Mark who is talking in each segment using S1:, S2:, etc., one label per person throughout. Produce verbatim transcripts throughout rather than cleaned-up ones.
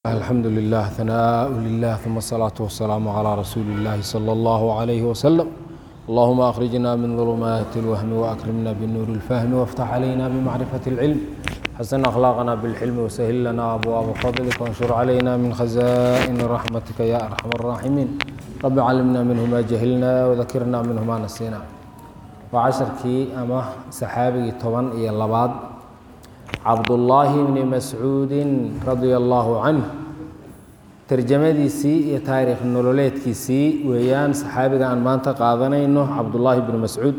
S1: الحمد لله ثناء لله ثم الصلاة والسلام على رسول الله صلى الله عليه وسلم. اللهم أخرجنا من ظلمات الوهم وأكرمنا بالنور الفهم وافتح علينا بمعرفة العلم حسن أخلاقنا بالحلم وسهل لنا أبواب فضلك وانشر علينا من خزائن رحمتك يا أرحم الراحمين. رب علمنا منه ما جهلنا وذكرنا منه ما نسينا. وعشركي أما سحابي طبعا إيا اللباد عبد الله بن مسعود رضي الله عنه ترجمadiisii iyo taariikh nololeedkiisii weeyaan saxaabiga aan maanta qaadanayno cabdullaahi bnu mascuud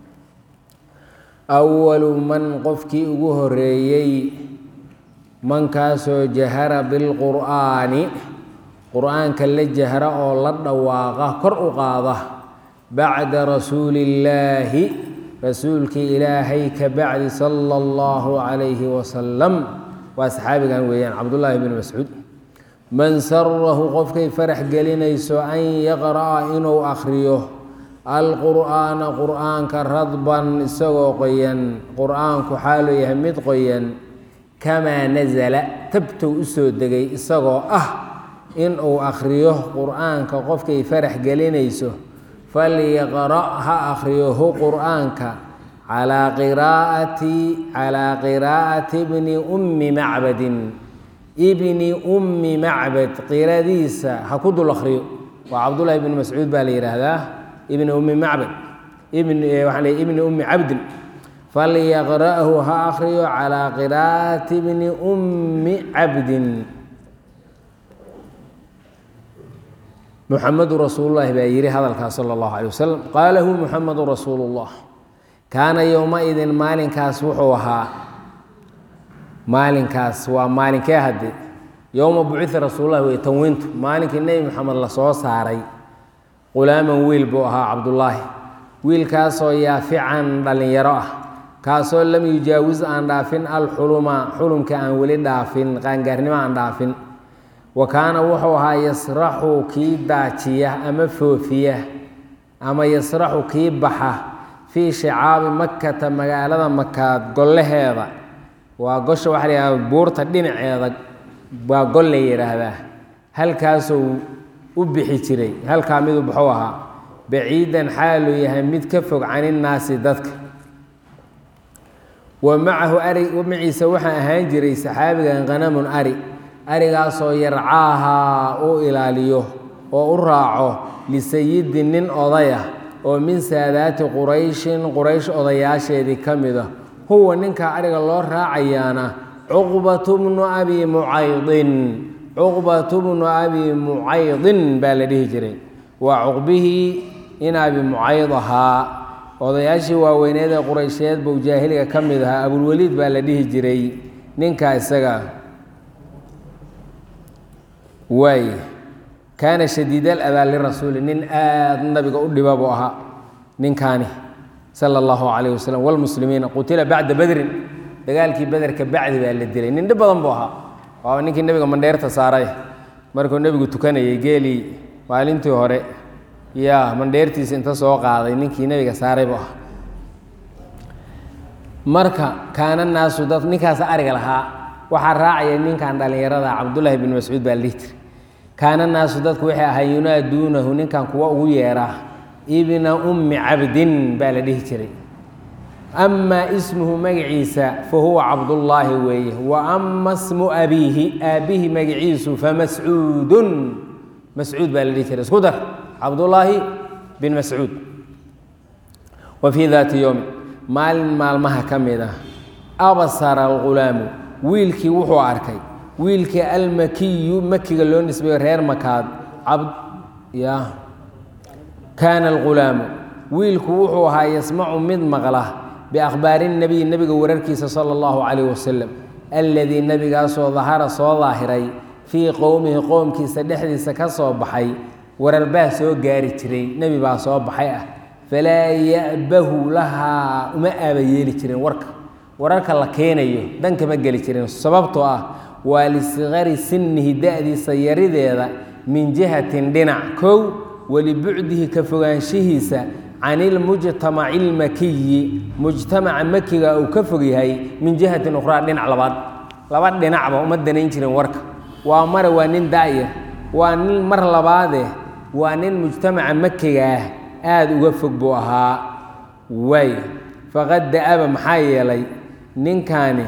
S1: awalu man qofkii ugu horeeyey mankaasoo jahara bilqur'aani qur'aanka la jahra oo la dhawaaqa kor u qaada bacda rasuulillaahi rasuulkii ilaahay ka bacdi sala allahu calayhi wasalam waa saxaabigan weeyaan cabdullaahi bnu mascuud man sarahu qofkay farax gelinayso an yaqra'a inuu akhriyo alqur'aana qur'aanka radban isagoo qoyan qur'aanku xaaluu yahay mid qoyan kamaa nasala tabtow u soo degay isagoo ah inuu akhriyo qur'aanka qofkay farax gelinayso falyaqra' ha akhriyohu qur'aanka calaa qiraa'ati calaa qiraa'ati bni ummi macbadin ibni ummi macbad qiradiisa ha ku dul akhriyo waa cabdullaahi ibni mascuud baa la yidhaahdaa ibni ummi macbad ibn waxaa la ibni ummi cabdin falyaqra'hu ha akhriyo calaa qiraa'ati bni ummi cabdin muxamadu rasuulullahi baa yidhi hadalkaas sala allahu calay wasalam qaalahu muxamadu rasuulullah kaana yowma-idin maalinkaas wuxuu ahaa maalinkaas waa maalinkee hadde yowma bucitha rasuulullahi wey tanwiintu maalinkii nebi moxamed lasoo saaray qulaaman wiil buu ahaa cabdullaahi wiilkaasoo yaafican dhallinyaro ah kaasoo lam yujaawis aan dhaafin alxuluma xulumka aan weli dhaafin qaangaarnimo aan dhaafin wa kaana wuxuu ahaa yasraxu kii daajiya ama foofiya ama yasraxu kii baxa fii shicaabi makkata magaalada makaad golleheeda waa gosha waxa la yidhahda buurta dhinaceeda waa gol la yidhaahdaa halkaasuu u bixi jiray halkaa miduu baxuu ahaa baciidan xaaluu yahay mid ka fog caninnaasi dadka wa macahu ari maciisa waxaa ahaan jiray saxaabigan qanamun ari arigaasoo yarcaahaa uu ilaaliyo oo u raaco lisayidi nin odaya oo min saadaati qurayshin quraysh odayaasheedii ka mid a huwa ninkaa ariga loo raacayaana cuqbatu bnu abi mucaydin cuqbatu bnu abi mucaydin baa la dhihi jiray waa cuqbihii in abi mucayd ahaa odayaashii waaweyneed ee quraysheed buu jaahiliga ka mid ahaa abulweliid baa la dhihi jiray ninkaa isaga waay kaana shadiid aladaa lirasuuli nin aada nabiga u dhiba buu ahaa ninkaani sala allahu calayh wasalam wlmuslimiina qutila bacda badrin dagaalkii bederka bacdi baa la dilay nin dhib badan buu ahaa waaba ninkii nebiga mandheerta saaray markuu nebigu tukanayay geelii maalintii hore yaa mandheertiisa inta soo qaaday ninkii nebiga saaray buu ahaa marka kaana naasu dad ninkaas ariga lahaa waxaa raacaya ninkan dhallinyarada cabdullaahi bn mascuud baa la dhihi jiray kaana naasu dadku waxay ahay yunaaduunahu ninkan kuwa ugu yeeraa ibna ummi cabdin baa la dhihi jiray amaa ismuhu magaciisa fa huwa cabdullaahi weeye wa ama smu abiihi aabbihi magaciisu famascuudun mascuud baa la dhihi jiray isku dar cabdullaahi bin mascuud wa fii daati yowmi maalin maalmaha ka mid ah abasara alghulaamu wiilkii wuxuu arkay wiilkii almakiyu makiga loo nisbeeyo reer makaad cabd ya kaana alghulaamu wiilku wuxuu ahaa yasmacu mid maqla biakhbaari nebiy nebiga wararkiisa sala allahu calayh wasalam alladii nebigaasoo dahara soo daahiray fii qowmihi qowmkiisa dhexdiisa ka soo baxay warar baa soo gaari jiray nebi baa soo baxay ah falaa ya'bahu lahaa uma aaba yeeli jirin warka wararka la keenayo dan kama geli jirin sababtoo ah waa lisigari sinnihi da-diisa yarideeda min jihatin dhinac kow walibucdihi ka fogaanshihiisa can ilmujtamaci ilmakiyi mujtamaca makiga uu ka fog yahay min jihatin ukhraa dhinac labaad laba dhinacba uma danayn jirin warka ومر ونين داير ونين مر لباده ونين مجتمع مكة آد وفق بوها وي فقد أبا محايا لي نين كان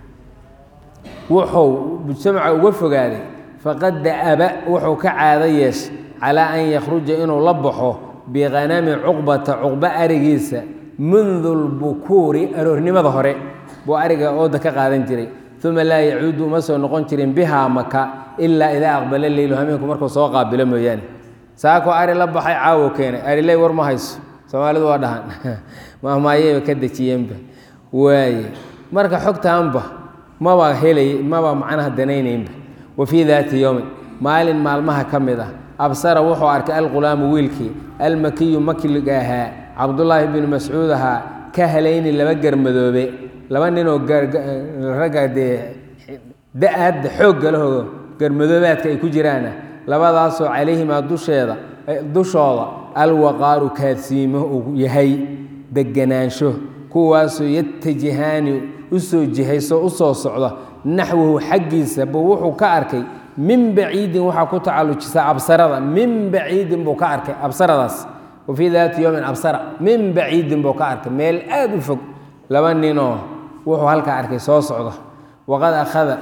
S1: وحو مجتمع وفق هذه فقد أبا وحو كعاديش على أن يخرج إنه لبحه بغنم عقبة عقبة أرجيسة منذ البكور أرهني ما ظهره بو أرجع أودك قادن جري ثم لا يعود مسوا نقون جرين بها مكة إلا إذا أقبل الليل همينكم مركو سواقع بلا ميان ساكو أري لبحي عاو كين أري لي ور ما هيس سوالد وادهان ما ما يي كدتي ينبه واي مركا حقتها أنبه ما با هلي ما با معناها دنين ينبه وفي ذات يوم مال مالمها كمده أبصر وحو أرك الغلام ويلكي المكي مكي لقاها عبد الله بن مسعودها كهلين اللي بقر مذوبي لما نينو رجع دي دأد حق له قر مذوبات كي كجرانا لما ضاسوا عليه ما دوش هذا دوش هذا الوقار كاثيمه يهي دجنانشه كواسو يتجهاني أسو جهيسو أسو صعدة نحوه حقي سبوحو كأركي من بعيد وحا كتعلو جسا أبصرة من بعيد بوكارك أبصرة وفي ذات يوم أبصرة من بعيد بوكارك ميل آد فوق لبنينو وحو هالكارك سو صعدة وقد أخذ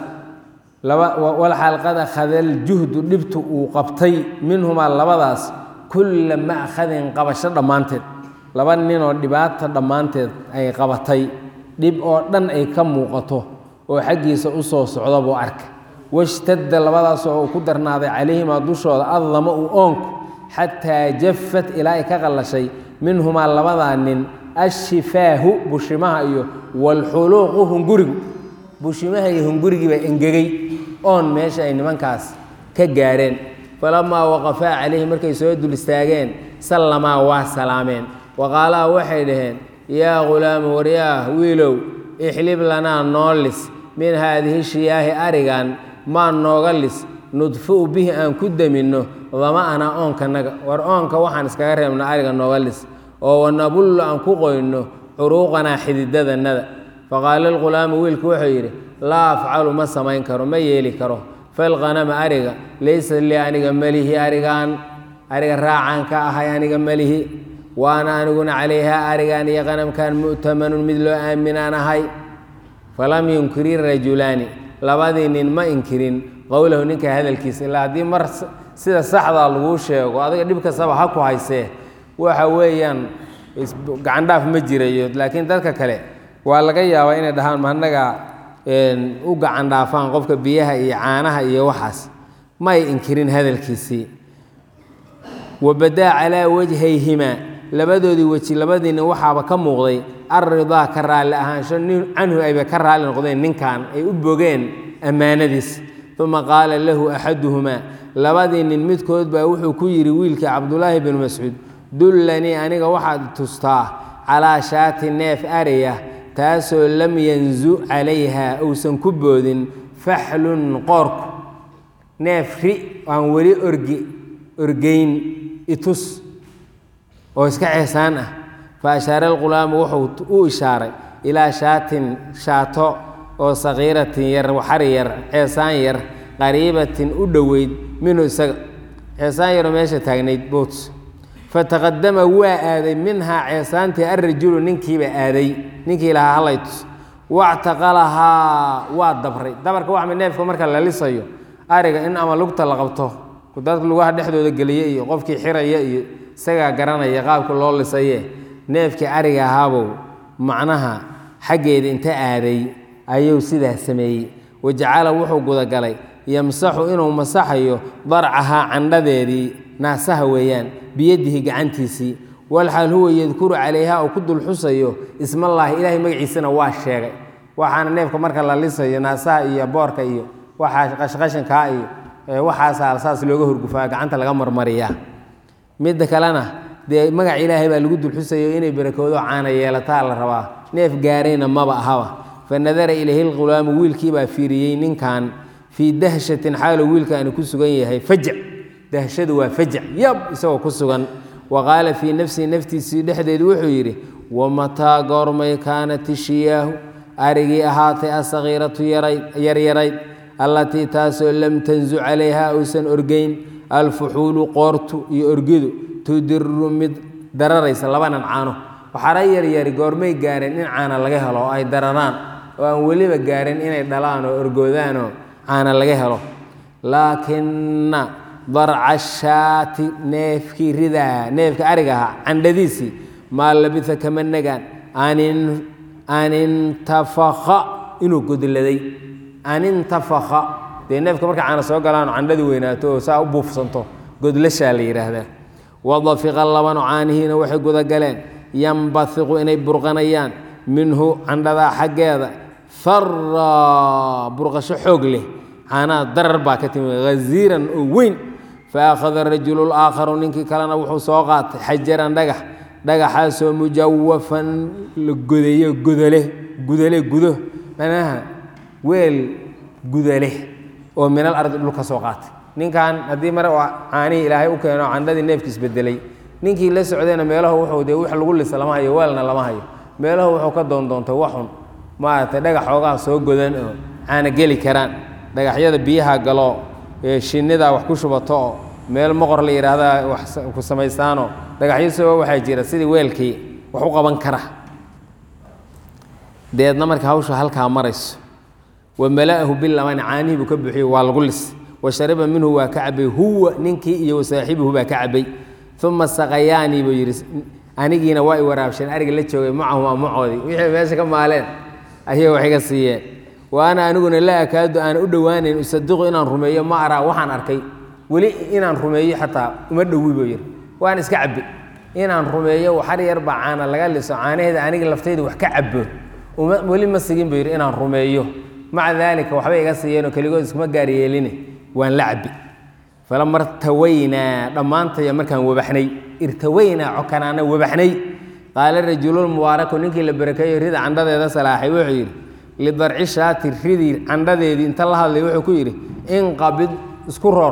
S1: والحال قد أخذ الجهد لبت وقبطي منهما اللبضاس كل ما أخذ قبش دمانتد لبنينو دبات دمانتد أي قبطي دب أردن أي كم وقته وحقي سأصو صعدة بوارك واشتد لبضاس وقدرنا عليهما دوشوا الظما أونك حتى جفت إلى كغل شيء منهما لبضان الشفاه بشمها أيوه والحلوق هنجرج بشمها هنجرج بإنجري أون ماشي إن من كاس كجارين فلما وقفا عليه مركي سود الاستاجين سلما وسلامين وقال وحيدهن يا غلام ورياه ويلو احلب لنا نولس من هذه الشياه أريغان ما نوغلس ندفو به أن كد منه وما أنا أنك نجا ورأنك وحن سكاره من أرجع نوغلس أو نبول أن كوجينه عروقنا حديد ذا الندى فقال الغلام ويلك وحيره لا أفعل ما سمين كرو ما يلي كرو فالغنم أرجع ليس اللي أنا جمله أرجعان أرجع راعان كأهي أنا جمله وأنا أنقول عليها أرجع أن غنم كان مؤتمن مثل آمن أنا هاي فلم ينكر الرجلان لبادين ما إنكرين قوله نك هذا الكيس إلا دي مر سيد صحة الوشة وهذا ديبك سبب حكوا هايسه وحويان عندها في مجرى لكن ذلك كله ولا جاي وين دهان مهنجا وقع عندها فان قفك بيها إعانها يوحس ما ينكرين هذا الكيس وبدأ على وجهيهما لبدو دي وجه لبدين وحى كم مغضي الرضا كرال لهان شن عنه أي بكرال القضين من كان أي أبوجين أمانة ثم قال له أحدهما لبدين المتكود بوحو كيري ويلك عبد الله بن مسعود دلني أنا واحد تستا على شات الناف أريه تاسو لم ينزو عليها أو سنكبود فحل قرق نافري وانوري أرجي أرجين إتوس وإسكع إحسانه فأشار الغلام وحو وإشارة إلى شات شاتو أو صغيرة ير وحرير إحسان ير قريبة أدويد منه سق إحسان ير ماشي تغنيد بوتس فتقدم وآذي منها إحسان الرجل ننكي بآذي ننكي لها هلايتس واعتقلها والدبري دبرك واحد من نافك مركا اللي لسيو أرجع إن أما لقطة لقبته كدات كل واحد يحدو دقليه قفكي حرية سجى جرانا يقاب كل الله لسيه نافك أرجع هابو معناها حاجة أنت آذي أيو سيده سمي وجعل وحو قد قلي يمسح إنه مسحيه ضرعها عن ذي ناسها ويان بيده قعنتيسي والحال هو يذكر عليها أو كد الحصيو اسم الله إلهي مقعيسنا واشيغي وحانا نيفك مركا الله لسي ناسها إيا بوركا إيو وحا قشقشن كا إيو وحا سالساس لوغه القفاق قعنتا لغمر مريا مدك لنا دي مقع إلهي بالقد الحصيو إني بركودو عانا يالتا الروا نيف قارينا ما بقى هوا فنظر إليه الغلام ويلكي بافيريين كان في دهشة حال ويلكا أن كسوغيه فجع دهشة وفجع يب يسوى كسوغان وقال في نفسي نفتي سيدحديد وحيري ومتى قرمي كانت الشياه أرقي أهاتي الصغيرة يريد يريد allatii taasoo lam tanzu calayha uusan orgeyn alfuxuulu qoortu iyo orgidu tudiru mid dararaysa labanan caano waxaara yaryari goormay gaareen in caana laga helo oo ay dararaan oo aan weliba gaarin inay dhalaan oo orgoodaan oo caana laga helo laakina darca shaati neefkii ridaa neefka ariga ahaa candhadiisii maa labisa kama nagaan an intafaka inuu godladay an intafaka dee neefka marka caana soo galaan candhadii weynaato oo saa u buufsanto godlashaa la yidhaahdaa wadafiqa labanu caanihiina waxay gudagaleen yambaiqu inay burqanayaan minhu candhadaa xaggeeda fara burqasho xoog leh caanaha darar baa ka timi haziiran oo weyn faakhada rajulu laakharu ninkii kalena wuxuu soo qaatay xajaran dhagax dhagaxaasoo mujawafan la godeeyo gudale gudale gudo manaha weel gudale oo minal ardi dhulka soo qaatay ninkan haddii mare caanihii ilaahay u keeno candhadii neefki isbedelay ninkii la socdayna meelahu wuxuu dee wax lagu lisa lama hayo weelna lama hayo meelahu wuxuu ka doondoontay waxun maaragtay dhagax xoogaha soo godan oo caana geli karaan dhagaxyada biyaha galo ee shinnida wax ku shubato oo meel moqor la yidhaahdaa wax ku samaystaanoo dhagaxyo soo waxaa jira sidii weelkii wax u qaban kara deedna marka hawsha halkaa marayso wa mala'ahu bilamani caanihii buu ka buuxiyey waa lagu lis wa shariba minhu waa ka cabay huwa ninkii iyo wasaaxibuhu baa ka cabay uma saqayaanii buu yidhi anigiina waa i waraabsheen ariga la joogay macahumaa macoodii wixii meesha ka maaleen ayay wax iga siiyeen wa ana aniguna laa akaadu aan u dhowaanayn usadiqu inaan rumeeyo ma araa waxaan arkay weli inaan rumeeyo xataa uma dhowi buu yidhi waan iska cabbi inaan rumeeyo waxar yar baa caana laga liso caanaheeda aniga laftayda wax ka cabbo weli ma sigin buu yidhi inaan rumeeyo maca daalika waxbay iga siiyeenoo keligood iskuma gaar yeeline waan la cabbi falama irtawaynaa dhammaantaya markaan wabaxnay irtawaynaa cokanaana wabaxnay qaala rajululmubaaraku ninkii la barakeeyo rida candhadeeda salaaxay wuxuu yidhi lidarci shaati ridii candhadeedii inta la hadlay wuxuu ku yidhi inqabid isku roor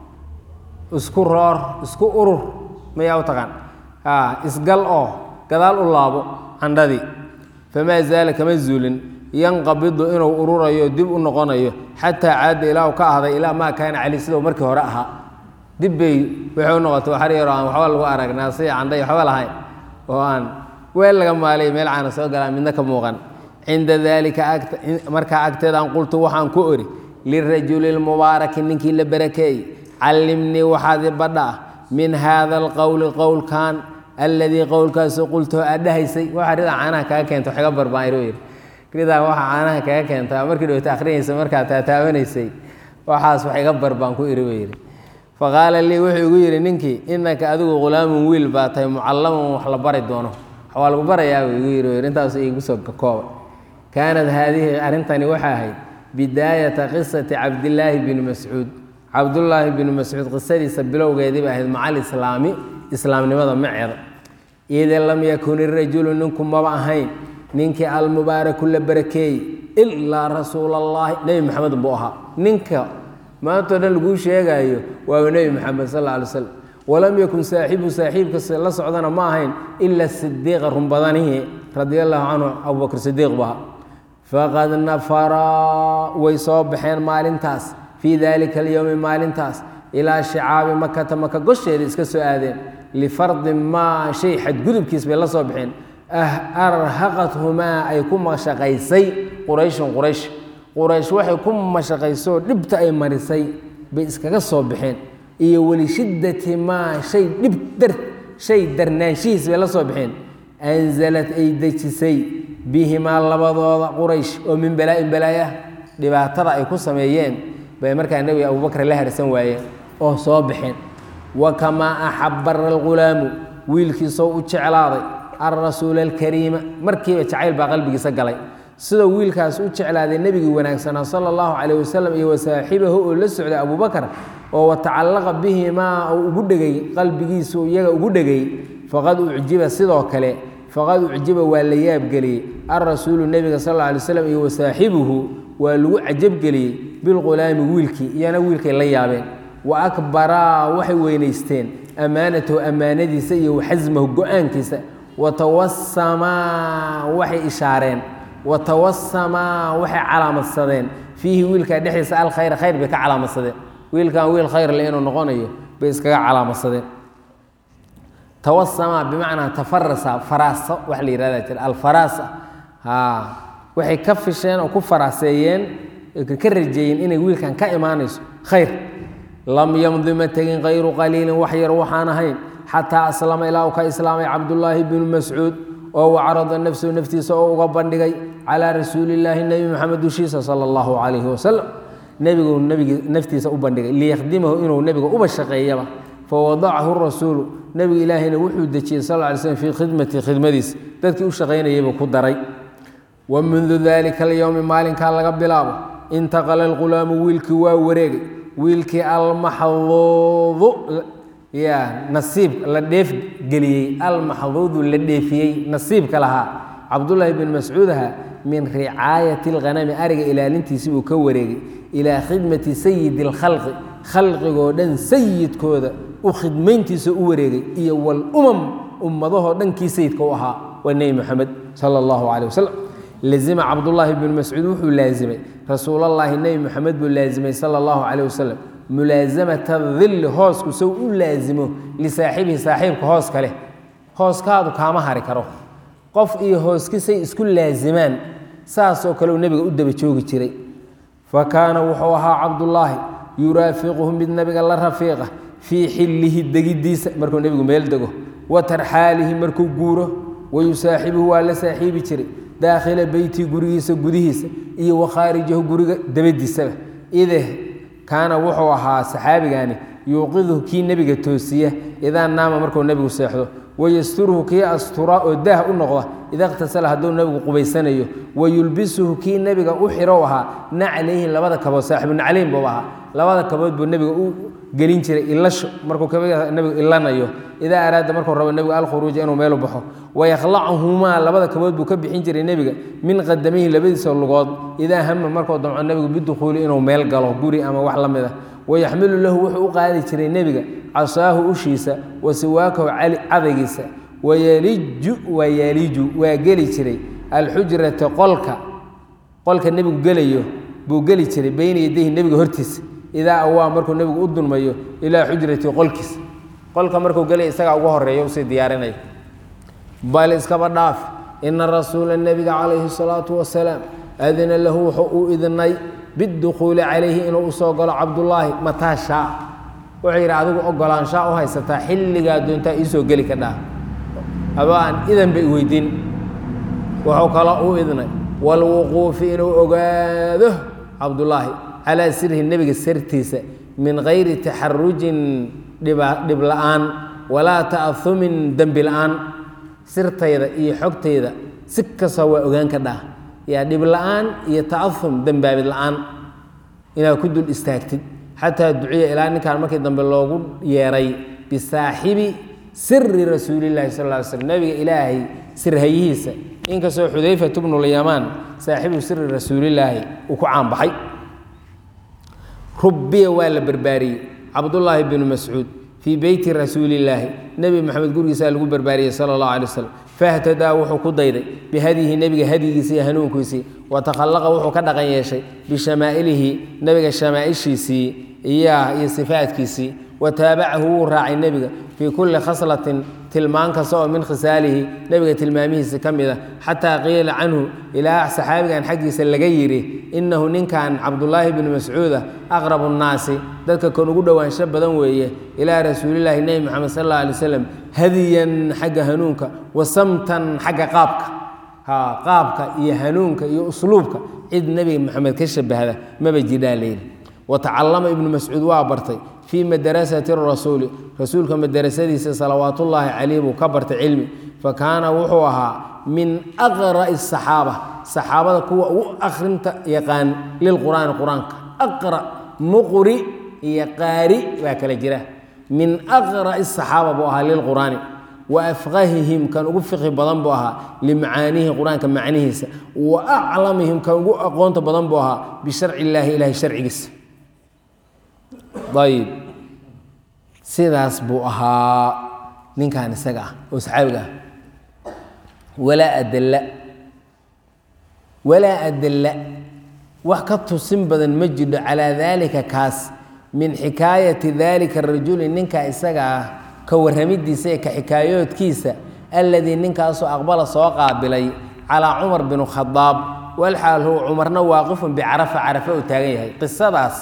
S1: isku roor isku urur mayaa u taqaan isgal oo gadaal u laabo candhadii famaa zaala kama zuulin yanqabidu inuu ururayo dib u noqonayo xataa caada ilaahu ka ahday ilaa maa kaana cali sidau markii hore ahaa dib bay waxay u noqotay waxar yaroo aan waxba lagu aragnaa si candhay waxba lahayn oo aan weel laga maalay meel caana soo galaan midna ka muuqan cinda daalika markaa agteeda aan qultu waxaan ku ori lirajuli lmubaaraki ninkii la barakeeyey callimnii waxaad i badha ah min haada alqowli qowlkan alladii qowlkaasoo qultoo aad dhahaysay waxa ridaa caanaha kaga keento xiga barbaaniro yidhi ridaa waxa caanaha kaga keenta markii dhowta akhrinaysay markaa taataabanaysay waxaas wax iga bar baan ku iri buu yidhi faqaala lii wuxuu igu yidhi ninkii innaka adigu ghulaamun wiil baa tahay mucallaman wax la bari doono waa lagu barayaa buu igu yidhi intaas iigu soo kooba kaanat haadihi arrintani waxaa ahayd bidaayata qisati cabdillaahi bni mascuud cabdullaahi bni mascuud qisadiisa bilowgeedii ba ahayd maca alislaami islaamnimada maceeda ida lam yakun irajulu ninku maba ahayn ninkii almubaaraku la barakeeyey ilaa rasuula allahi nebi maxamed buu ahaa ninka maantao dhan laguu sheegaayo waaba nebi maxamed sal alla alay slam walam yakun saaxibu saaxiibka la socdana ma ahayn ila sidiiqa runbadanihi radia allahu canhu abubakr sidiiq bu ahaa faqad nafaraa way soo baxeen maalintaas fii daalika alyowmi maalintaas ilaa shicaabi makata maka gosheeda iska soo aadeen lifardi maa shay xadgudubkiis bay la soo baxeen arhaqathumaa ay ku mashaqaysay qurayshun quraysh quraysh waxay ku mashaqaysoo dhibta ay marisay bay iskaga soo baxeen iyo weli shiddati maa shay dhib dar shay darnaanshihiis bay la soo baxeen anzalad ay dejisay bihimaa labadooda quraysh oo min balaa-in balaayah dhibaatada ay ku sameeyeen bay markaa nebiga abubakar la harsan waayeen oo soo baxeen wa kamaa axabara alghulaamu wiilkiisoo u jeclaaday alrasuula alkariima markiiba jacayl baa qalbigiisa galay sidoo wiilkaas u jeclaaday nebigii wanaagsanaa sala allahu calayh wasalam iyo wasaaxibahu oo la socday abubakar oo watacallaqa bihimaa oo ugu dhegay qalbigiisu iyaga ugu dhegay faqad ucjiba sidoo kale faqad ucjiba waa la yaabgeliyey alrasuulu nebiga sal alla alay slam iyo wasaaxibuhu waa lagu cajabgeliyey bilghulaami wiilkii iyana wiilkay la yaabeen wa akbaraa waxay weynaysteen ammaanatahu ammaanadiisa iyo waxasmahu go-aankiisa watawasamaa waxay ishaareen watawasamaa waxay calaamadsadeen fiihi wiilkaa dhexdiisa alkhayra khayr bay ka calaamadsadeen wiilkan wiil khayr le inuu noqonayo bay iskaga calaamadsadeen tawasama bimacnaa tafarasa faraasa wax la yihahda jira alfaraasa waxay ka fisheen oo ku faraaseeyeen ka rajeeyeen inay wiilkan ka imaanayso khayr lam yamdi ma tegin kayru qaliilin wax yar waxaan ahayn xataa aslama ilaa uu ka islaamay cabdullaahi bnu mascuud oo wacarada nafsuhu naftiisa oo uga bandhigay calaa rasuulillaahi nebi maxamed dushiisa sala allahu calayhi wasalam nebigu nabigi naftiisa u bandhigay liyakhdimahu inuu nebiga uba shaqeeyaba fawadacahu rasuulu nebigu ilaahayna wuxuu dejiyey sal ly slm fii khidmati khidmadiisa dadkii u shaqaynayayba ku daray wa mundu dalika alyowmi maalinkaa laga bilaabo intaqala alghulaamu wiilkii waa wareegay wiilkii almaxduudu ya nasiib la dheef geliyey almaxduudu la dheefiyey nasiibka lahaa cabdullaahi bin mascuud ahaa min ricaayati alghanami ariga ilaalintiisii buu ka wareegay ilaa khidmati sayidi alkhalqi khalqigoo dhan sayidkooda u khidmayntiisa u wareegay iyo walumam ummadahoo dhankii sayidka u ahaa waa nebi moxamed sala allahu calayh wasalam lazima cabdullaahi binu mascuud wuxuu laazimay rasuulallaahi nebi moxamed buu laazimay sala allahu calayh wasalam mulaasamata dilli hoosku sow u laazimo lisaaxibihi saaxiibka hooska leh hooskaadu kaama hari karo qof iyo hooskisay isku laazimaan saasoo kale uu nebiga u daba joogi jiray fa kaana wuxuu ahaa cabdullaahi yuraafiquhu mid nebiga la rafiiqa fii xillihi degiddiisa markuu nebigu meel dego wa tarxaalihi markuu guuro wayusaaxibuhu waa la saaxiibi jiray daakhila beyti gurigiisa gudihiisa iyo wakhaarijahu guriga dabadiisaba ide kaana wuxuu ahaa saxaabigaani yuuqiduhu kii nebiga toosiya idaa naama markuu nebigu seexdo wayasturuhu kii asturaa oo daah u noqda ida iqhtasala hadduu nebigu qubaysanayo wayulbisuhu kii nebiga u xirow ahaa naclayhi labada kabood saaxibu naclayn buu ahaa labada kabood buu nebiga u gelin jiray ilasho markuu nebigu ilanayo idaa araada markuu rabo nebigu alkhuruuja inuu meelu baxo wayakhlacuhumaa labada kabood buu ka bixin jiray nebiga min qadamayhi labadiisa lugood idaa hama markuu damco nebigu bidukhuuli inuu meel galo guri ama wax la mid a wayaxmilu lahu wuxuu u qaadi jiray nebiga casaahu ushiisa wa siwaakahu cadaygiisa wayaliju wayaliju waa geli jiray alxujrata qolka qolka nebigu gelayo buu geli jiray bayna yadayhi nebiga hortiisa idaa awaa markuu nebigu u dulmayo ilaa xujrati qolkiisa qolka markuu gelay isagaa uga horeeya usii diyaarinaya bal iskaba dhaaf ina rasuula nebiga calayhi salaatu wasalaam adina lahu wuxuu u idnay bidukhuuli calayhi inuu usoo galo cabdullaahi mataa shaa wuxuu yidhi adigu ogolaanshaa u haysataa xilligaa doontaa iisoo geli ka dhaa aba aan idan bay weydiin wuxuu kaloo u idnay walwuquufi inuu ogaado cabdullaahi calaa sirhi nebiga sirtiisa min gayri taxarujin dhib la-aan walaa ta'ahumin dembi la-aan sirtayda iyo xogtayda si kasta waa ogaan ka dhah yaa dhib la-aan iyo ta'ahum dembaabid la-aan inaad ku dul istaagtid xataa duciya ilaa ninkaan markii dambe loogu yeeray bisaaxibi siri rasuulillahi sal ly slm nebiga ilaahay sirhayihiisa inkastoo xudayfatu bnulyamaan saaxibu siri rasuulillaahi uu ku caanbaxay rubiya waa la barbaariyey cabdullaahi binu mascuud fii beyti rasuulillaahi nebi maxamed gurigiisaa lagu barbaariyey sala allahu alay waslm fahtadaa wuxuu ku dayday bihadyihi nebiga hadyigiisa iyo hanuunkiisii watakhallaqa wuxuu ka dhaqan yeeshay bishamaailihi nebiga shamaaishiisii iyaa iyo sifaadkiisii wataabacahu wuu raacay nebiga fii kulli khaslatin tilmaan kasta oo min khisaalihi nebiga tilmaamihiisa ka mid a xataa qiila canhu ilaa saxaabigan xaggiisa laga yidhi innahu ninkan cabdullaahi bnu mascuuda aqrabu nnaasi dadka kan ugu dhowaansho badan weeye ilaa rasuulillaahi nebi moxamed sal alla alay wasalam hadiyan xagga hanuunka wa samtan xagga qaabka ha qaabka iyo hanuunka iyo usluubka cid nebiga moxamed ka shabahda maba jidhaa layidhi watacallama ibnu mascuud waa bartay fii madarasati rasuuli rasuulka madarasadiisa salawaatullaahi calayh buu ka bartay cilmi fa kaana wuxuu ahaa min aqra'i asaxaaba saxaabada kuwa ugu akhrinta yaqaan lilqur'aani qur-aanka aqra muqri iyo qaari baa kala jira min aqra'i asaxaaba buu ahaa lilqur'aani wa afqahihim kan ugu fiqhi badan buu ahaa limacaanihi qur-aanka macnihiisa wa aclamihim kan ugu aqoonta badan buu ahaa bisharci illaahi ilaahay sharcigiisa ayib sidaas buu ahaa ninkan isaga ah oo saxaabiga ah walaa adalla walaa adalla وحكت سنبدا مجد على ذلك كاس من حكاية ذلك الرجل ننكا إساقا كورمدي سيك حكايات كيسة الذي ننكا أسو أقبل سواقا بلي على عمر بن الخطاب والحال هو عمرنا واقف بعرفة عرفة وتاغيه قصة داس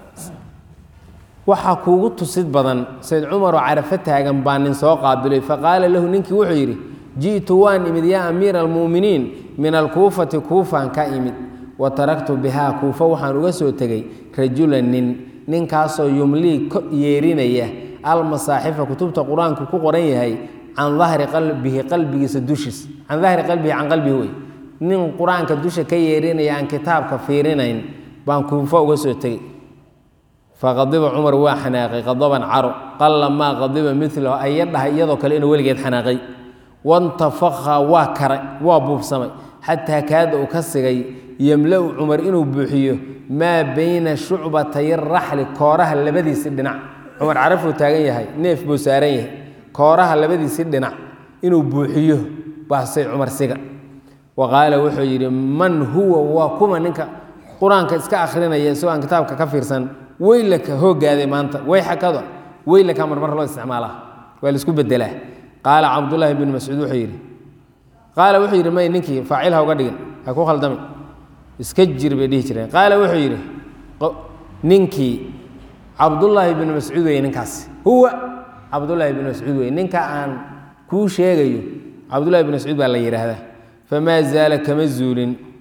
S1: waxaa kuugu tusid badan sayd cumar oo carafo taagan baa nin soo qaabilay faqaala lahu ninkii wuxuu yidhi ji'tu waan imid yaa amiira almu'miniin min alkuufati kuufaan ka imid wa taraktu bihaa kuufa waxaan uga soo tegey rajulan nin ninkaasoo yumlii yeerinaya almasaaxifa kutubta qur-aanku ku qoran yahay can dahri qalbihi qalbigiisa dushiis can dahri qalbihi can qalbihi wey nin qur-aanka dusha ka yeerinaya aan kitaabka fiirinayn baan kuufa uga soo tegey فغضب عمر وحناقي غضبا عرو قال ما غضب مثله أي يدها يدو كلينه ولقيت حناقي وانتفخ واكر وابوب سمي حتى كاد أكسغي يملأ عمر إنه بوحيه ما بين شعبتي الرحل كورها اللي بدي سدنا عمر عرفه تاغيه هاي نيف بوساريه كورها اللي بدي سدنا إنه بوحيه بحسي عمر سيغا وقال وحير من هو وكما ننك قرآن كاسكا آخرين يسوع كتابك كفير سن ويلك هو قاعد ما أنت ويحك كذا ويلك أمر مرة الله استعماله ويلسكوب بدله قال عبد الله بن مسعود وحيري قال وحيري ما ينكي فاعلها وقدين أكو خلدمي اسكجر بديه قال وحيري ننكي عبد الله بن مسعود وينكاس هو عبد الله بن مسعود وينكا عن كو شيء عبد الله بن مسعود بالله يرى هذا فما زال كمزول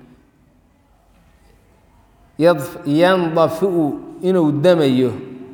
S1: ينضفئ إنه دميه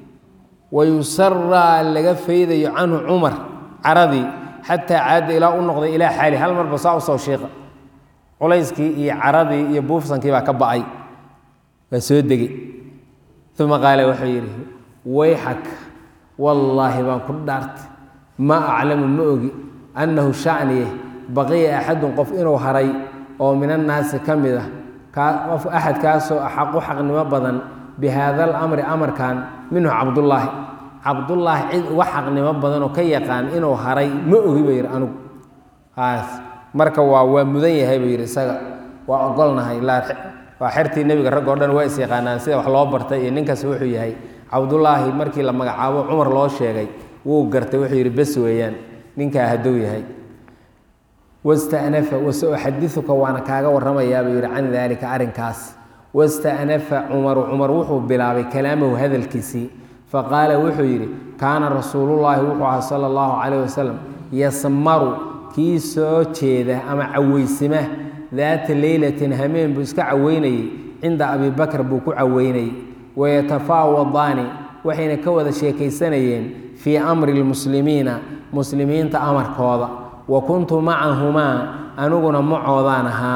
S1: ويسرى لغا فيدي عنه عمر عرضي حتى عاد إلى النقض إلى حاله هل مر بصاو صو شيخ عليسكي عرضي يبوفسن كيبا كبعي فسودقي ثم قال وحيره ويحك والله ما كنت دارت ما أعلم المؤجي أنه شعني بقي أحد قف إنه هري أو من الناس كمذا قف أحد كاسو أحق حق نمبضا بهذا الأمر أمر كان منه عبد الله عبد الله وحق نمبضا وكي كان إنه هري مؤجي بير أنو هاس مركب ومذيه هاي بير سجى وقلنا هاي لا وحرتي النبي قرقودن ويسي قانا سيدا وحلو برتي نينكا سوحي هاي عبد الله مركي لما عاو عمر لو شيغاي وو غرتي وحي بس ويان نينكا هدوي هاي واستأنف وسأحدثك وانا كاغا ورميا بير عن ذلك ارنكاس واستأنف عمر عمر وحو بلا كلامه هذا الكيسي فقال وحيري كان رسول الله وحو صلى الله عليه وسلم يسمر كيسو جيده اما عويسمه ذات ليلة همين بسك عويني عند أبي بكر بوكو عويني ويتفاوضان وحين كوذا شيكي سنين في أمر المسلمين مسلمين تأمر كوضا وكنت معهما أنقنا معوضانها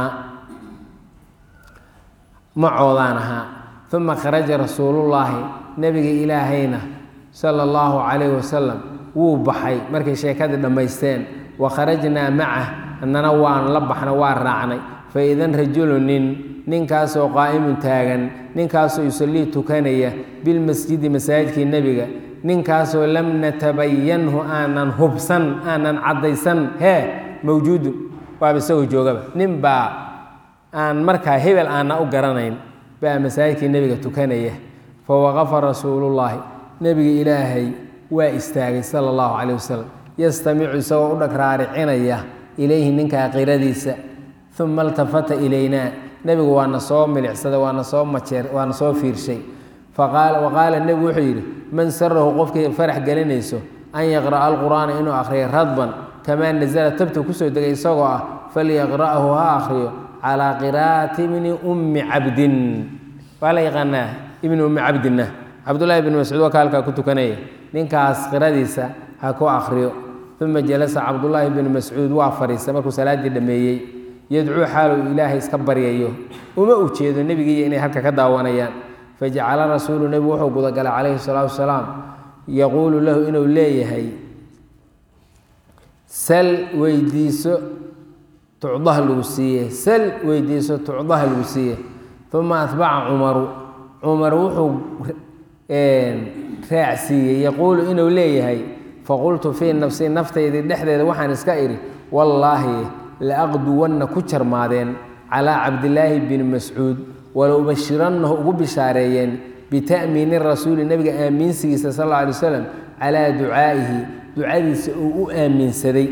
S1: معوضانها ثم خرج رسول الله نبي إلهينا صلى الله عليه وسلم وبحي مركي شيكاد دميستين وخرجنا معه أننا وان لبحنا وان راعني فإذا رجل نين نين كاسو قائم تاغن نين كاسو يصلي تكانية بالمسجد مساجد النبي نين كاسو لم نتبينه آنان هبسن آنان عديسن هي موجود وابسوي جوغب نين با آن مركا هبل آنا أقرانين با مساجد النبي تكانية فوقف رسول الله نبي إلهي واستاغي صلى الله عليه وسلم يستمع سوى أولك رارعينيه إليه ننك قيرديسا ثم التفت إلينا نبي وانا صوم ملعسد وانا صوم مچير وانا صوم فير شيء فقال وقال النبي وحير من سره قفك فرح قلنيسو أن يقرأ القرآن إنه أخري رضبا كما نزل تبت كسو دقي سوى فليقرأه ها أخري على قراءة من أم عبد ولا يغنى ابن أم عبدنا عبد الله بن مسعود وكالك كنت كنيه ننكاس قيرديسا هكو أخريو ثم جلس عبد الله بن مسعود وافريس مركو صلاة دميي يدعو حاله إلهي اسكبر ييه وما أوجد النبي إني هلك كداوانيان فجعل رسول النبي وحو قال عليه الصلاة والسلام يقول له إنه ليه هي سل ويديسو تعضه الوسية سل ويديسو تعضه الوسية ثم أتبع عمر عمر وحو راعسية يقول إنه ليه هي فقلت في نفسي نفتي ذي دحدي وحن اسكايري والله لأغدون كتر مادين calaa cabdillaahi bni mascuud walow bashirannahu ugu bishaareeyeen bita'miini rasuuli nebiga aamiinsigiisa sal alla alay wasalam calaa ducaa'ihi ducadiisa uu u aaminsaday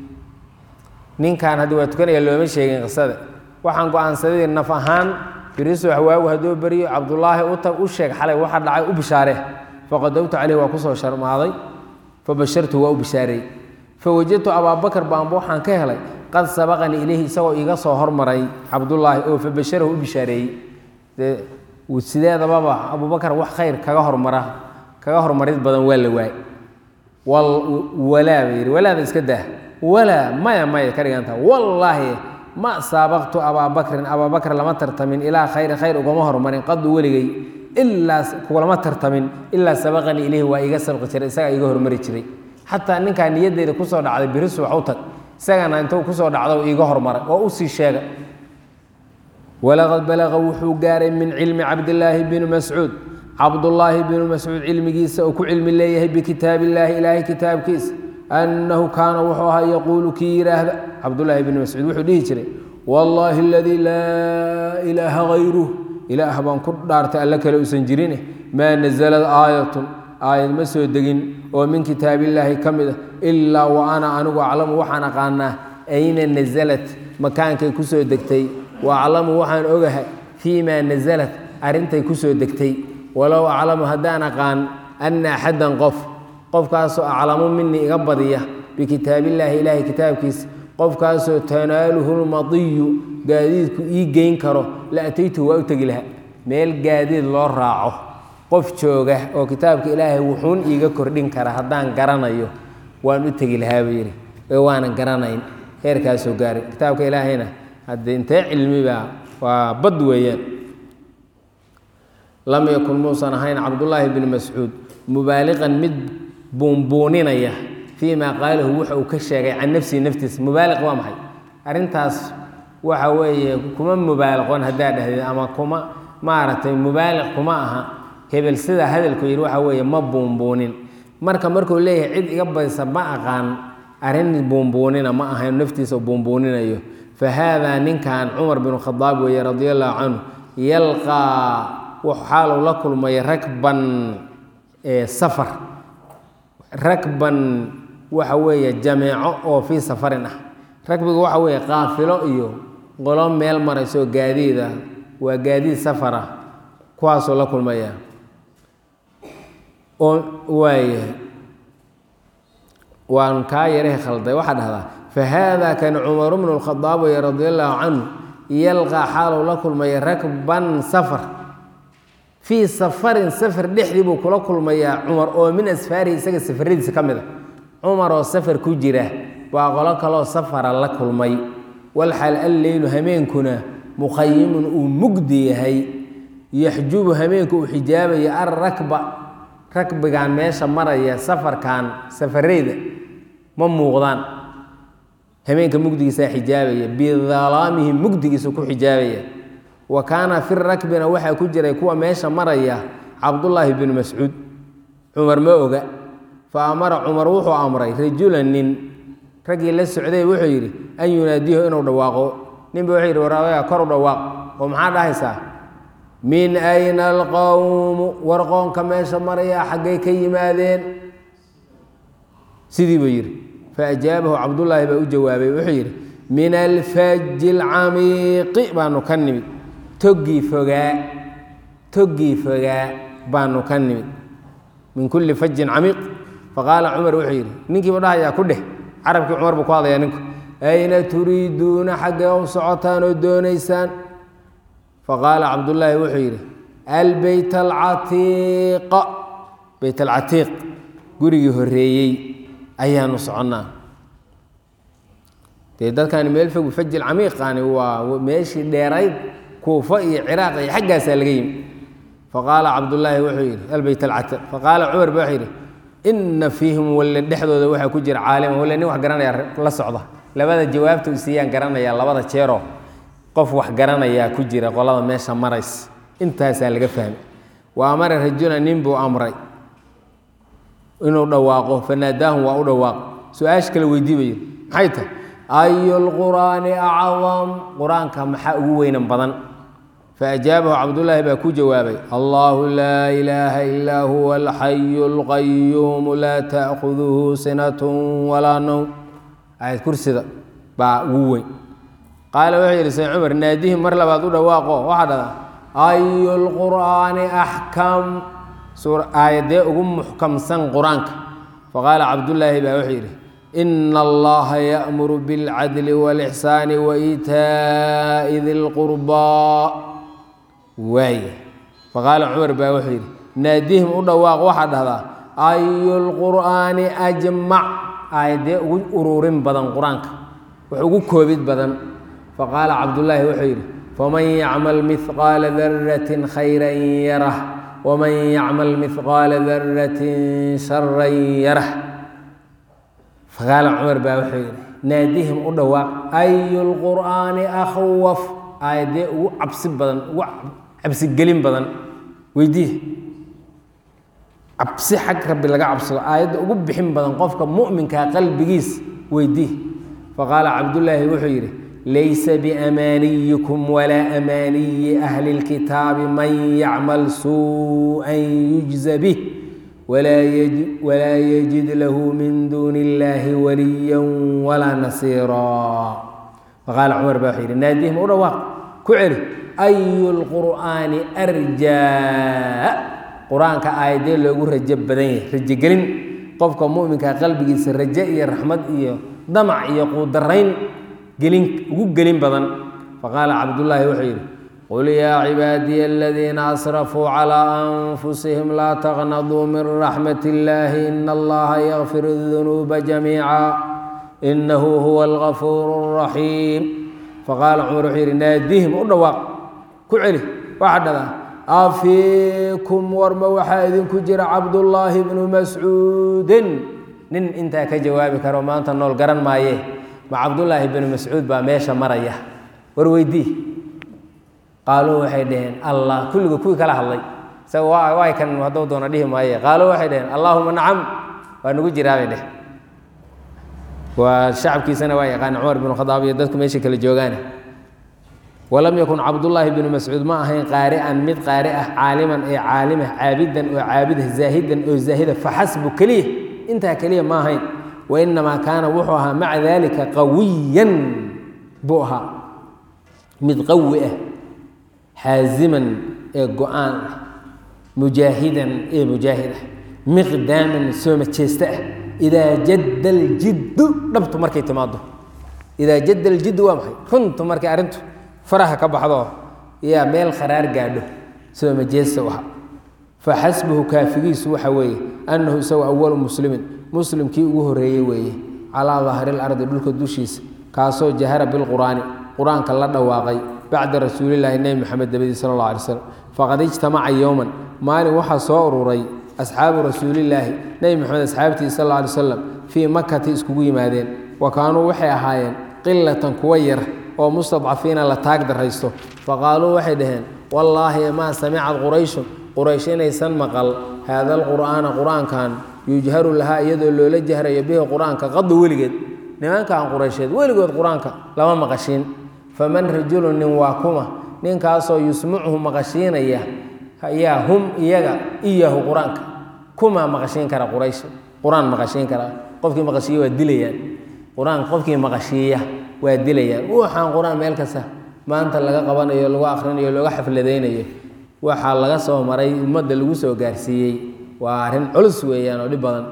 S1: ninkan haddii waa tukanaya looma sheegin qisada waxaan go-aansaday naf ahaan biriso waxwaagu hadduu beriyo cabdullaahi u tag u sheeg xalay waxa dhacay u bishaare faqadowtu caleyh waa kusoo sharmaaday fabashartu waa u bishaareey fawajadtu abaabakar baanba waxaan ka helay qad sabaqanii ilayhi isagoo iga soo hormaray cabdullaahi oo fabasharahu u bishaareeyey dee sideedababa abubakar wax khayr kaga hormara kaga hormarid badan waa la waay walaa ba yidhi walaada iska dah walaa maya maya ka dhigantaa wallaahi ma saabaqtu abaabakrin abaabakr lama tartamin ilaa khayri khayr ugama hormarin qadu weligay ilaa kulama tartamin ilaa sabaqanii ilayhi waa iga sabqi jiray isagaa iga hormari jiray xataa ninkaa niyadeyda kusoo dhacday birisu wax u tag isagana intuu kusoo dhacdo iiga hormaray oo usii sheega walaqad balaqa wuxuu gaaray min cilmi cabdillaahi bni mascuud cabdullaahi bnu mascuud cilmigiisa oo ku cilmi leeyahay bikitaab illaahi ilaahay kitaabkiisa annahu kaana wuxuu ahaa yaquulu kii yidhaahda cabdullaahi bni mascuud wuxuu dhihi jiray wallaahi aladii laa ilaaha hayruh ilaah baan ku dhaartay alla kale uusan jirine maa nazalad aayatun aayad ma soo degin oo min kitaabillaahi ka mid a ilaa wa ana anigu aclamu waxaan aqaanaa ayna nasalat makaankay ku soo degtay wa aclamu waxaan ogahay fii maa nasalat arrintay ku soo degtay walow aclamu haddaan aqaan anna axaddan qof qofkaasoo aclamu minii iga badiya bikitaabillaahi ilaahay kitaabkiisa qofkaasoo tanaaluhu lmadiyu gaadiidku ii geyn karo la ataytuhu waa u tegi lahaa meel gaadiid loo raaco qof jooga oo kitaabka ilaahay wuxuun iiga kordhin kara haddaan garanayo waan u tegi lahaa buu yidhi ee waanan garanayn heerkaasoo gaaray kitaabka ilaahayna haddee intee cilmiba waa bad weeyaan lam yakun muusan ahayn cabdullaahi bni mascuud mubaaliqan mid buunbuuninaya fii maa qaalahu wuxa uu ka sheegay can nafsihi naftiisa mubaaliq waa maxay arrintaas waxa weeye kuma mubaaliqoon haddaa dhahdeed ama kuma maaragtay mubaaliq kuma aha hebel sidaa hadalku yidhi waxa weeye ma buunbuunin marka markuu leeyahay cid iga badisa ma aqaan arrin buunbuunina ma ahayn naftiisa buunbuuninayo fa haadaa ninkan cumar binu khadaab weeye radia allahu canhu yalqaa xaaluu la kulmay rakban safar rakban waxa weeye jameeco oo fii safarin ah rakbiga waxa weeye qaafilo iyo qolo meel maraysoo gaadiid ah waa gaadiid safar ah kuwaasoo la kulmaya oo waaya waan kaa yaraha khalday waxaa dhahdaa fa haadaa kan cumaru bnu lkhadaab weye radia allahu canhu yalqaa xaaluu la kulmay rakban safar fii safarin safar dhexdii buu kula kulmayaa cumar oo min asfaarihi isaga safaradiisa ka mid a cumar oo safar ku jira waa qolo kaloo safara la kulmay walxal alleylu hameenkuna mukhayimun uu mugdi yahay yaxjubu hameenku uu xijaabaya alrakba rakbigan meesha maraya safarkan safareyda ma muuqdaan hameenka mugdigiisaa xijaabaya bidalaamihi mugdigiisa ku xijaabaya wa kaana fi rakbina waxaa ku jiray kuwa meesha maraya cabdullaahi bnu mascuud cumar ma oga fa amara cumar wuxuu amray rajulan nin raggii la socday wuxuu yidhi an yunaadiyahu inuu dhawaaqo ninba wuxuu yidhi waraabaya kor u dhawaaq oo maxaa dhahaysaa min ayna alqowmu war qoonka meesha maraya xaggay ka yimaadeen sidii buu yidhi fa ajaabahu cabdullaahi baa u jawaabay wuxuu yidhi min alfaji alcamiiqi baanu ka nimid toggii fogaa toggii fogaa baanu ka nimid min kulli fajin camiiq faqaala cumar wuxuu yidhi ninkiiba dhahayaa ku dheh carabkii cumar buu ku hadlayaa ninku ayna turiiduuna xaggee u socotaan oo doonaysaan faqaala cabdullaahi wuxuu yidhi albeyt alcatiiqa beyt alcatiiq gurigii horreeyey ayaanu soconnaa dee dadkani meel fogu faji camiiqani waa meeshii dheerayd kuufa iyo ciraaq iyo xaggaasaa laga yimi faqaala cabdullaahi wuxuu yidhi albeyt alcatiiq faqaala cumar ba wuxuu yidhi ina fiihim walle dhexdooda waxaa ku jira caalima walle nin wax garanaya la socda labada jawaabta u siiyaan garanayaa labada jeeroo qof wax garanayaa ku jira qolada meesha marays intaasaa laga fahmay wa amara rajulan nin buu amray inuu dhawaaqo fanaadaahum waa u dhawaaq su-aasha kale weydii ba yidhi maxay tahay أي القرآن أعظم قرآن كم حقه وين بدن فأجابه عبد الله باكو جوابي الله لا إله إلا هو الحي القيوم لا تأخذه سنة ولا نوم آية كرسي ذا باوي قال وحي سيدنا عمر ناديهم مر لبعض دواقه واحد أي القرآن أحكم سورة آية دي أقوم محكم سن قرآنك فقال عبد الله باوحي إن الله يأمر بالعدل والإحسان وإيتاء ذي القربى واي فقال عمر باوحي ناديهم أدواق واحد هذا أي القرآن أجمع آية دي أرور بدن قرآنك وحقوق كوبيد بدن فقال عبد الله وحير فمن يعمل مثقال ذرة خيرا يره ومن يعمل مثقال ذرة شرا يره فقال عمر باوحي ناديهم أدواق أي القرآن أخوف آية دي عبس بدن عبس قليم بدن ويديه عبس حق ربي لقى عبس آية دي أقول بحم بدن قفك مؤمن كقلب جيس ويديه فقال عبد الله وحيره ليس بأمانيكم ولا أماني أهل الكتاب من يعمل سوءا يجزى به ولا يجد, ولا يجد له من دون الله وليا ولا نصيرا فقال عمر باحير ناديهم أرواق كعلي أي القرآن أرجى قرآن كآيدين لو يقول رجب بدنيه رجقلين قفك مؤمن كقلبك الرجاء الرحمة ضمع يقود الرين قلين وقلين بدن فقال عبد الله وحير قل يا عبادي الذين أسرفوا على أنفسهم لا تغنضوا من رحمة الله إن الله يغفر الذنوب جميعا إنه هو الغفور الرحيم فقال عمر وحير ناديهم أدواق كعلي واحد ذا أفيكم ورم وحاذ كجر عبد الله بن مسعود نن انت كجوابك رومان تنول قرن مايه مع عبد الله بن مسعود باميشا مريا ورويديه قالوا وحيدين الله كل كوي كلا الله سواء واي كان هدو دون ديه مايه قالوا وحيدين اللهم نعم ونقول جرابي ده والشعب كي سنه واي قان عمر بن الخطاب يدكم ميشي كلا جوغاني ولم يكن عبد الله بن مسعود ما هي قارئا مد قارئه عالما اي عالمه عابدا وعابده زاهدا او زاهدا فحسب كليه انتهى كليه ما هي وإنما كان وحوها مع ذلك قويا بوها متقوئة حازما قوان مجاهدا إيه مجاهدا مقداما سومة تشيسته إذا جد الجد ربط مركي تماضو إذا جد الجد وامحي كنت مركي أرنتو فرحة كبحضوه يا ميل خرار قادو سومة جيسة فحسبه كافيس وحوي أنه سوى أول مسلم مسلم كي وهريه ويه على ظهر الأرض دولك دوشيس كاسو جهر بالقرآن قرآن كلا دواقي بعد رسول الله النبي محمد النبي صلى الله عليه وسلم فقد اجتمع يوما مال وحى صوري أصحاب رسول الله نبي محمد أصحابته صلى الله عليه وسلم في مكة اسكوي مادين وكانوا وحي أحايا قلة كوير ومستضعفين لتاقدر ريسو فقالوا وحدهن والله ما سمعت قريش قريشين يسن مقل هذا القرآن قرآن كان يجهر لها يدو لولا جهر يبيه قرآن كقض ولقد نمان كان قريشين ولقد قرآن لما مقشين فمن رجل نواكما نين كاسو يسمعه مقشين إياه إياه هم إياه إياه قرآن كما مقشين كرا قريش قرآن مقشين كرا قفك مقشيه ودليان قرآن قفك مقشيه ودليان وحان قرآن ميلكسه ما أنت لقى قبان يلقى آخرين يلقى حفل دين waxaa laga soo maray umada lagu soo gaarsiiyay waa arin culus weeyaan oo dhib badan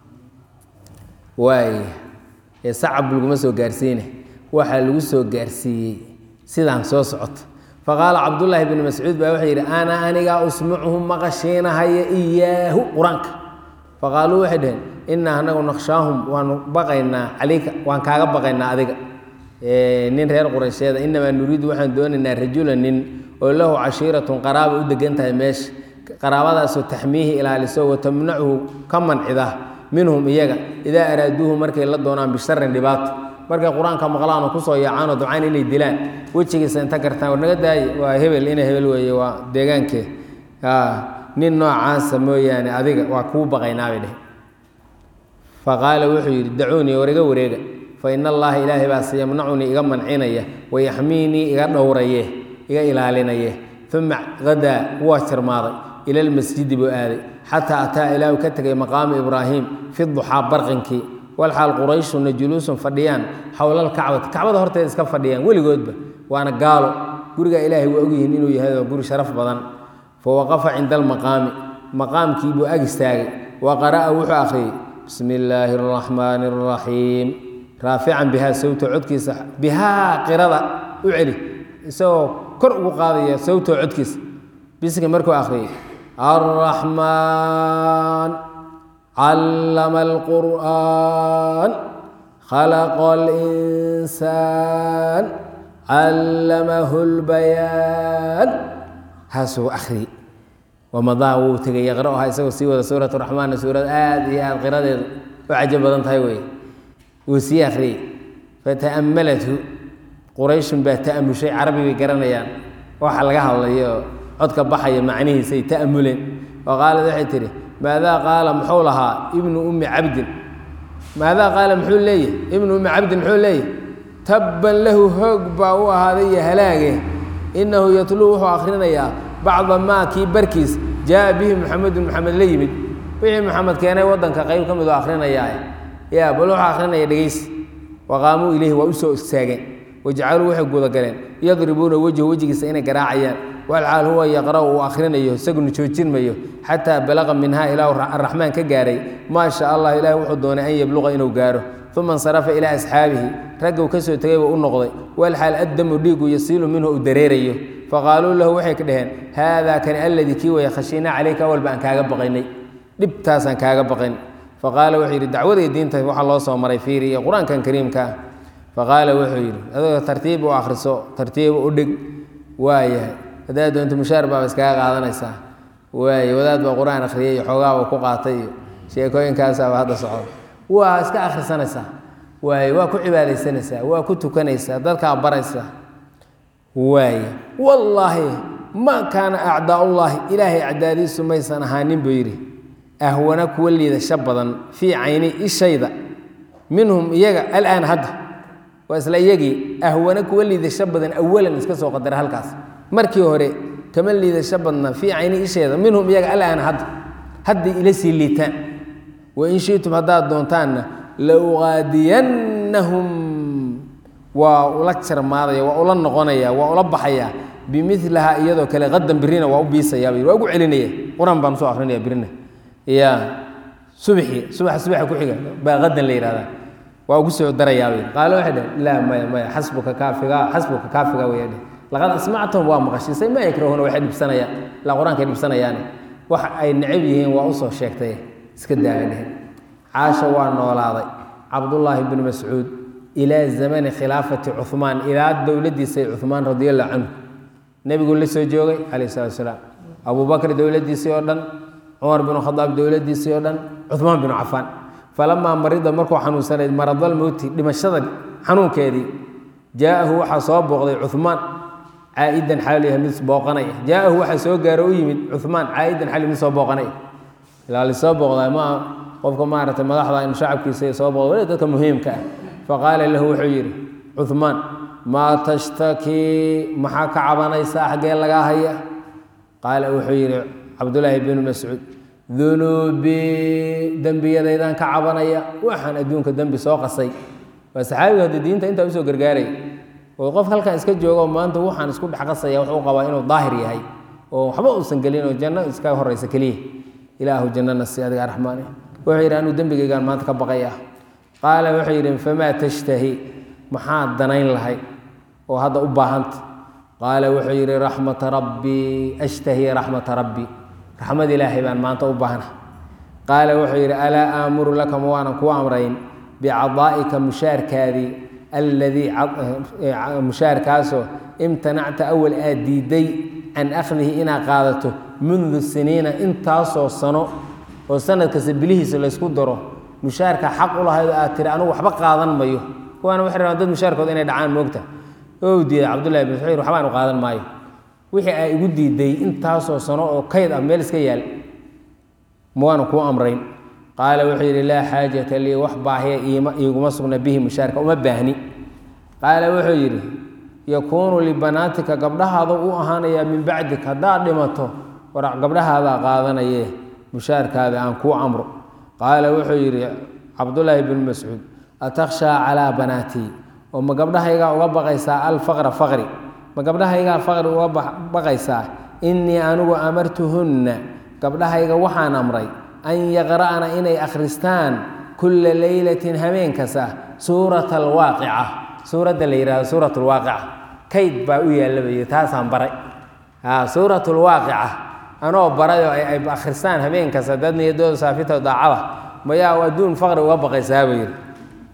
S1: way ee sacab lagu soo gaarsiinay waxa lagu soo gaarsiiyay sidaan soo socoto faqala abdullah ibn mas'ud baa wuxuu yiri ana aniga usmuuhum maqashinahay iyaahu quraanka faqalu wahdan inna anagu naqshahum waan baqayna alayka waan kaaga baqayna adiga ee nin reer quraysheeda inama nuriid waxaan doonaynaa rajulan nin oo lahu cashiiratun qaraabo u degantahay meesha qaraabadaasoo taxmiihi ilaaliso watamnacuhu ka mancida minhum iyaga idaa araaduuhu markay la doonaan bisharin dhibaato markay qur-aanka maqlaan oo kusoo yaacaan oo ducaan inay dilaan wejigiisa inta gartaan war naga daaye waa hebel ina hebel weeye waa deegaankee nin noocaasa mooyaane adiga waa kuu baqaynaa bay dheh faqaala wuxuu yidhi dacuunii war iga wareega fain allaha ilaahay baa sayamnacunii iga mancinaya wayaxmiinii iga dhowraye iga ilaalinaye uma hadaa waa jarmaaday ila lmasjidi buu aaday xataa ataa ilaahu ka tegay maqaama ibraahim fi duxaa barqinkii walxaal qurayshuna juluusun fadhiyaan xowla alkacbati kacbada horteeda iska fadhiyaan weligoodba waana gaalo guriga ilaahay waa ogyihiin inuu yahay oo guri sharaf badan fawaqafa cinda almaqaami maqaamkii buu ag istaagay wa qara'a wuxuu akhriyey bismi illaahi araxmaani araxiim raafican bihaa sawto codkiisa bihaa qirada u celi isagoo kor ugu qaadaya sawto codkiisa bisinka markuu akhriyey arraxmaan callama alqur'aan khalaqa alinsaan callamahu lbayaan haasuu akhriyey wamadaa wuu tegay yaqra'uhaa isagoo sii wada suurat raxmaanna suurad aad iyo aad qiradeedu u cajo badan tahay weye wuu sii akhriyey fata'ammalathu qurayshun baa ta'amushay carabi bay garanayaan waxa laga hadlayo codka baxaya macnihiisay ta'amuleen oo qaalad waxay tidhi maadaa qaala muxuu lahaa ibnu ummi cabdin maadaa qaala muxuu leeyahy ibnu ummi cabdin muxuu leeyahy tabban lahu hoog baa u ahaaday iyo halaage innahu yatluu wuxuu akhrinayaa bacda maa kii barkiis jaa'a bihi muxamedun maxamed la yimid wixii maxamed keenay waddanka qayb ka mid oo akhrinayaa yaa bal wuxuu akhrinaya dhegeysi waqaamuu ilayhi waa u soo istaageen wajcaluu waxay gudagaleen yadribuuna wejhu wejigiisa inay garaacayaan walxaal huwa yaqra'u uu akhrinayo isaguna joojin mayo xataa balaqa minhaa ilaahu arraxmaan ka gaaray maa sha allah ilaahi wuxuu doonay an yabluqa inuu gaaro uma insarafa ilaa asxaabihi ragga uu ka soo tegay buu u noqday walxaal addamu dhiigu yasiilu minhu uu dareerayo faqaaluu lahu waxay ka dhaheen haadaa kani alladii kii waya khashiinaa calayka awal baan kaaga baqaynay dhibtaasaan kaaga baqayn faqaala wuxuu yidhi dacwaday diinta waxaa loo soo maray fiiri iyo qur-aankan kariimka ah faqaala wuxuu yidhi adoo tartiib u akhriso tartiib u dhig waayahay haddaad doonto mushaar baaba iskaga qaadanaysaa waaye wadaad baa qur-aan akhriyay iyo xoogaa uu ku qaatay iyo sheekooyinkaasaaba hadda socdo waa iska akhrisanaysaa waaye waa ku cibaadaysanaysaa waa ku tukanaysaa dadkaa baraysaa waaye wallaahi maa kaana acdaaullaahi ilaahay acdaadiisu maysan ahaanin buu yidhi ahwana kuwa liidasho badan fii cayni ishayda minhum iyaga alaan hadda waa isla iyagii ahwana kuwa liidasho badan awalan iska soo qadara halkaas markii hore kama liidasho badna fii cayni isheeda minhum iyaga alaan hadda hadday ila sii liitaan wain shitum haddaad doontaanna la uqaadiyannahum waa ula jarmaadaya waa ula noqonaya waa ula baxaya bimilaha iyadoo kale qadan birina waa u biisayaa waa ugu celinaya qur-aan baan soo akrinaya birina ya subxii subaxa subaxa ku xiga baa qadan la yihahdaa waa ugu soo darayaa qaalo waxay dhaheen laa maya maya xasbuka kaafiga xasbuka kaafiga way dhaheen laqad asmactum waa maqashisay ma yakrahuuna waxay dhibsanayaan la qur-aankay dhibsanayaan wax ay necab yihiin waa u soo sheegtay iska daaga dheheen caasha waa noolaaday cabdullaahi bnu mascuud ilaa zamani khilaafati cuhmaan ilaa dowladdiisay cuhmaan radiallahu canhu nebiguu la soo joogay calayh salatu wasalaam abubakr dowladdiisii oo dhan cumar binu khadaab dowladdiisii oo dhan cuhmaan binu cafaan falamaa marida markuu xanuunsanayd maradal mowti dhimashada xanuunkeedii jaa'ahu waxaa soo booqday cuhmaan caa'idan xaal yahay mid booqanaya jaa'ahu waxaa soo gaaro u yimid cuhmaan caa'idan xaal mid soo booqanaya ilaa lisoo booqdaa ma qofka maaragtay madaxda in shacabkiisa soo booqdo wali dadka muhiimka ah faqaala lahu wuxuu yidhi cuhmaan maa tashtakii maxaa ka cabanaysaa xaggee lagaa haya qaala wuxuu yidhi cabdullaahi binu mascuud dunuubii dembiyadaydaan ka cabanaya waxaan adduunka dembi soo qasay waa saxaabiga hadda diinta intaa usoo gargaaray oo qof halkan iska joogo maanta waxaan isku dhex qasaya wuxuu qabaa inuu daahir yahay oo waxba uusan gelin oo janno iska horaysa keliya ilaahu jannana si adiga raxmaane wuxuu yidhi anuu dembigaygaan maanta ka baqaya qaala wuxuu yidhi famaa tashtahi maxaad danayn lahayd oo hadda u baahanta qaala wuxuu yidhi raxmata rabbii ashtahi raxmata rabbii raxmad ilaahay baan maanta u baahna qaala wuxuu yidhi alaa aamuru laka ma waanan kuu amrayn bicadaa'ika mushaarkaadii alladii mushaarkaasoo imtanacta awal aad diiday can akhdihi inaad qaadato mundu siniina intaasoo sano oo sanad kasta bilihiisa laysku daro mushaarka xaq u lahayd oo aad tiri anugu waxba qaadan mayo kuwaana waxay rabaan dad mushaarkooda inay dhacaan moogta oo diiday cabdullahi bin mascuud waxba aanu qaadan maayo wixii ay igu diiday intaasoo sano oo kayd ah meel iska yaal ma waana kuu amrayn qaala wuxuu yidhi laa xaajata lii wax baahiya iiguma sugna bihi mushaarka uma baahni qaala wuxuu yidhi yakuunu libanaatika gabdhahaada u ahaanayaa min bacdik haddaad dhimato war gabdhahaadaa qaadanaye mushaarkaada aan kuu amro qaala wuxuu yidhi cabdullaahi bnu mascuud atakhshaa calaa banaatii oo ma gabdhahaygaa uga baqaysaa alfaqra faqri ma gabdhahaygaa faqri uga baqaysaa innii anigu amartuhunna gabdhahayga waxaan amray an yaqra'na inay akhristaan kulla leylatin habeen kasta suurata alwaaqica suuradda la yidhahdo suurat alwaaqica kayd baa u yaalla bay taasaan baray suurat alwaaqica anoo baray oo ay akhristaan habeen kasta dad niyadooda saafita daacada mayaa adduun faqri uga baqaysaa buu yidhi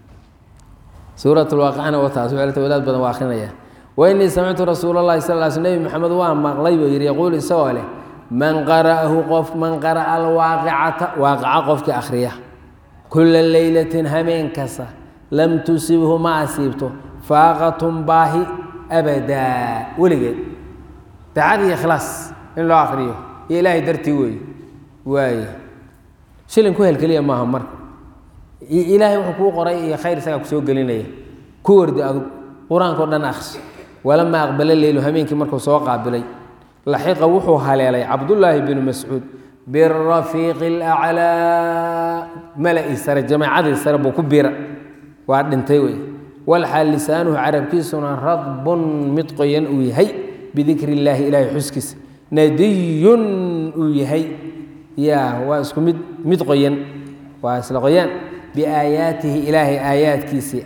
S1: suurat alwaaqicana wataas weelta wadaad badan waa akhrinaya wainii samictu rasuula allahi sal l sl nebi maxamed waa maqlay buu yidhi yaquul isagoo leh man qara'ahu qof man qara'a alwaaqicata waaqica qofkii akhriya kulla leylatin habeen kasta lam tusibhu ma asiibto faaqatun baahi abadaa weligeed daacad iyo ikhlaas in loo akhriyo iyo ilaahay dartii weeye waaye shilin ku helkeliya maaha marka ilaahay wuxuu kuu qoray iyo khayr isagaa kusoo gelinaya ku wardi adug qur-aanka o dhan akhris walamaa aqbala leylu habeenkii markuu soo qaabilay laxiqa wuxuu haleelay cabdullaahi bnu mascuud birafiiqi alaclaa mala-i sare jamaacadii sare buu ku bira waa dhintay wey walxaal lisaanuhu carabkiisuna radbun mid qoyan uu yahay bidikri illaahi ilaahay xuskiisa nadiyun uu yahay ya waa isku mid mid qoyan waa isla qoyaan biaayaatihi ilaahay aayaadkiisii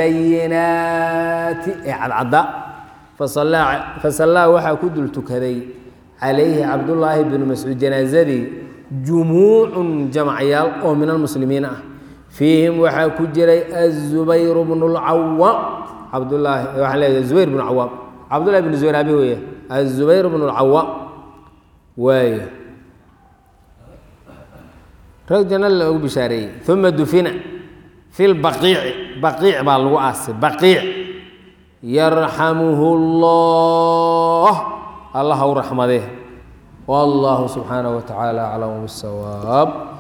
S1: albayinaati ee cadcadda fasallaa waxaa ku dul tukaday calayhi cabdullaahi bnu mascuud janaasadii jumuucun jamacyaal oo min almuslimiin ah fiihim waxaa ku jiray azubayr bnu lcawaam cabdulaahi waxaan leeyahay zubayr bnu cawaam cabdullahi bnu zubayr abi weeye azubayr bnu lcawaam waaye rag janna loogu bishaareeyey uma dufina fi lbaqiici baqiic baa lagu aasay baqiic yarxamuhu llah allah u raxmadee wallahu subxaanaه wa tacaala aclamu bisawaab